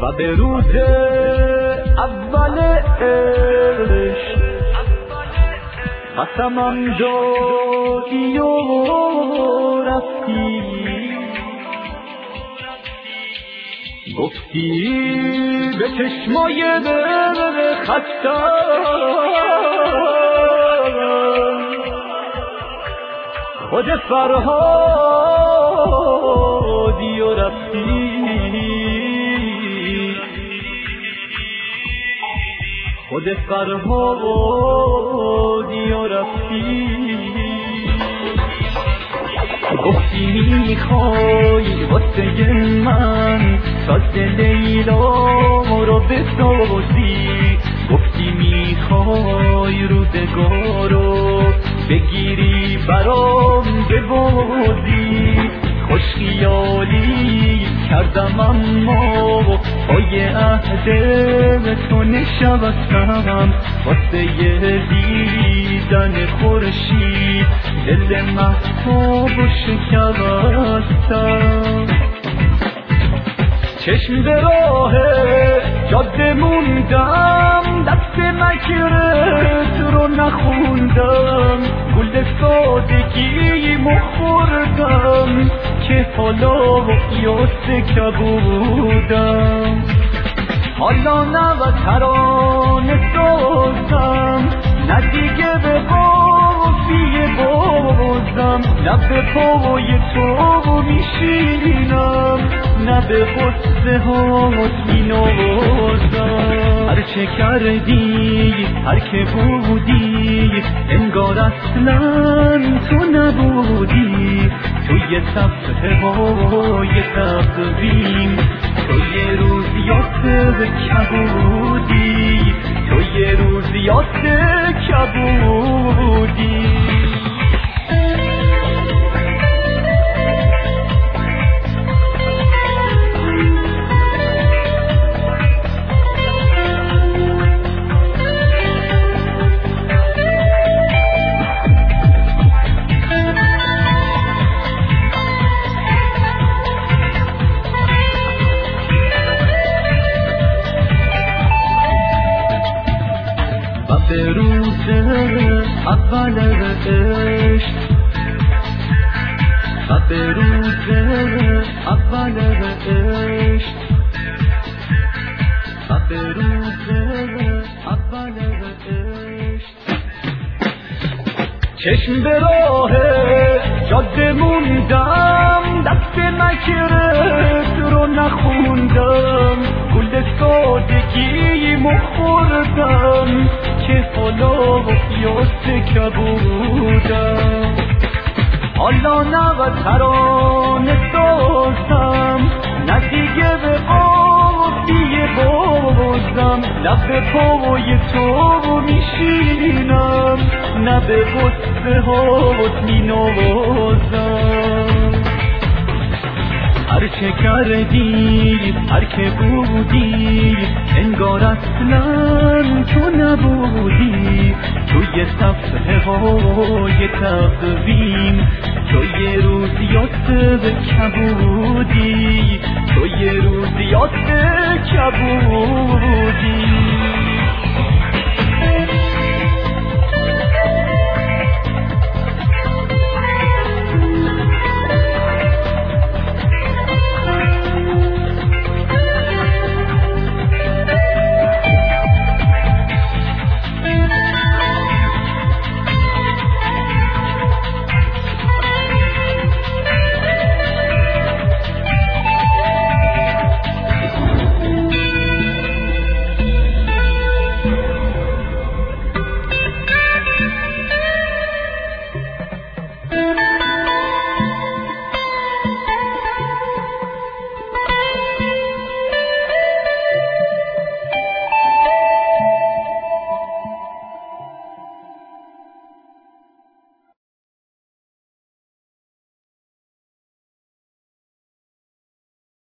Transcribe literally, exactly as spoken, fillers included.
و به روز اول عشق قسمم دادی و رفتی، گفتی به چشمای خستم خود فرهادی و رفتی، خود فرهادی و رفتی. گفتی میخوای واسه من ساز لیلا رو بسازی، گفتی میخوای روزگارو بگیری برام ببازی. خوش خیالی کردم اما پای عهد تو نشستم، واسه دیدن خورشید دل مهتاب و شکستم. چشم به راه جاده موندم، دست مکرت رو نخوندم، گل سادگی مخوردم که حالا یاسته کبودم. حالا نه و ترانه سازم، نه دیگه به قافیه بازم، نه به پای تو میشینم، نه به قصه هات مینازم. هر چه کردی هر که بودی انگار اصلا تو نبودی، توی صفحه های تقویم تو یه روز یاد کبودی، تو یه روز یاد کبودی. به روز اول عشق و به روز اول عشق و به روز اول عشق. چشم به راه جاده موندم، دست مکرت رو نخوندم، گل سادگی مخوردم که حالا یاسته کبودم. حالا نه و ترانه سازم، نه دیگه به قافیه بازم، نه به پای تو میشینم، نه به قصه هات مینازم. هر چه کردی هر که بودی انگار اصلا تو نبودی، توی صفحه های تقویم تو یه روز یاد کبودی، تو یه روز یاد کبودی.